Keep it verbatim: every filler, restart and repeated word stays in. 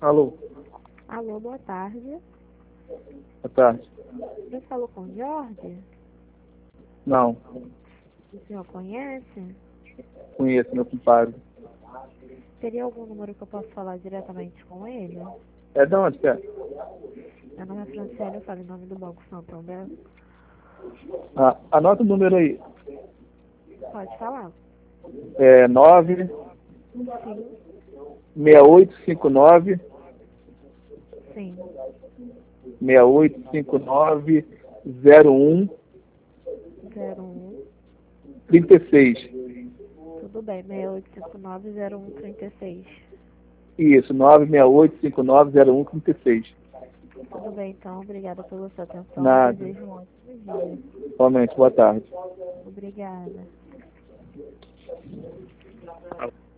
Alô, Alô, boa tarde. boa tarde. Eu falo com o Jorge? Não, O senhor conhece? conheço meu compadre. Teria algum número que eu possa falar diretamente com ele? É de onde, cara? Meu nome é Franciele, eu falo em nome do Banco Santander. Ah, anota o número aí. Pode falar. É nove Sim, seis oito cinco nove sim. seis oito cinco nove zero um zero um. trinta e seis. Tudo bem, seis oito cinco nove zero um três seis. Isso, nove seis oito cinco nove zero um trinta e seis. Tudo bem, então. Obrigada pela sua atenção e Nada. desejo um ótimo dia. Somente, boa tarde. Obrigada.